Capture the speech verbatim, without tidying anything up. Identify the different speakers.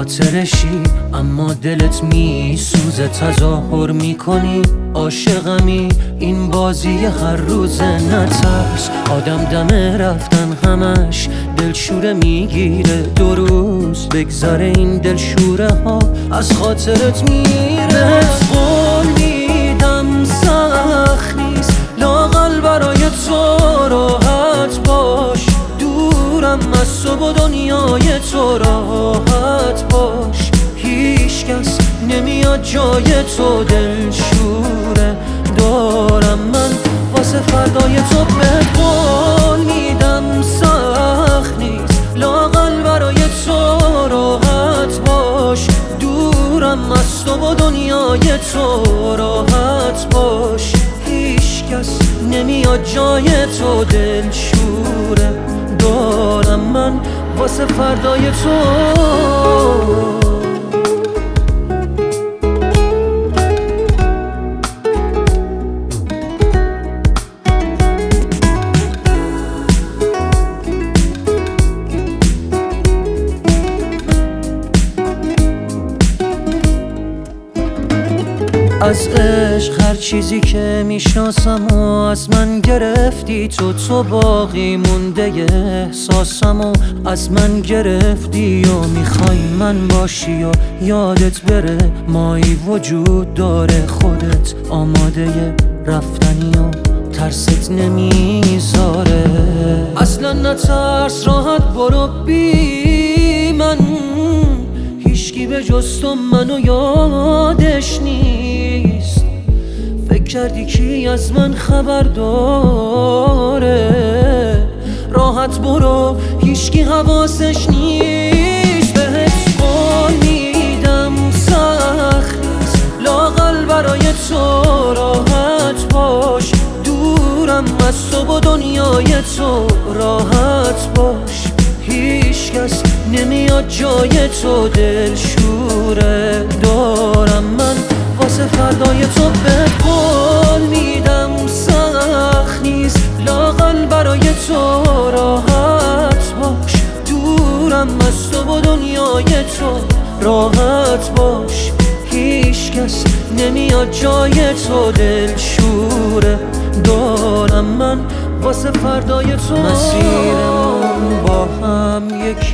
Speaker 1: خاطرشی اما دلت میسوزه، تظاهر میکنی عاشقمی. این بازی هر روز نترس، آدم دم رفتن همش دلشوره میگیره. دو روز بگذره این دلشوره ها از خاطرت میره. قول میدم سخت نیست لااقل برای تو راحت باش، دورم از تو و دنیای تو راحت باش. هیچ کس نمیاد جای تو دلشوره دارم من واسه فردای تو. به قول میدم سخت نیست لااقل برای تو راحت باش، دورم از تو و دنیای تو راحت باش. هیچ کس نمیاد جای تو دلشوره دارم من واسه فردای تو. از عشق هر چیزی که میشناسم و از من گرفتی تو، تو باقی مونده احساسم و از من گرفتی و میخوای من باشی و یادت بره مایی وجود داره. خودت آماده رفتنی و ترست نمیذاره. اصلا نترس راحت برو بی من، هیچکی به جز تو منو یادش نیست. فکر کردی کی از من خبر داره؟ راحت برو هیچکی حواسش نیست. بهت قول میدم سخت نیست لااقل برای تو راحت باش، دورم از تو و دنیای تو راحت باش. هیچ کس نمیاد جای تو دلشوره دارم من واسه فردای تو. به قول میدم سخت نیست لااقل برای تو راحت باش، دورم از تو و دنیای تو راحت باش. هیچ کس نمیاد جای تو دلشوره دارم من واسه فردای تو. مسیرمون با هم یکی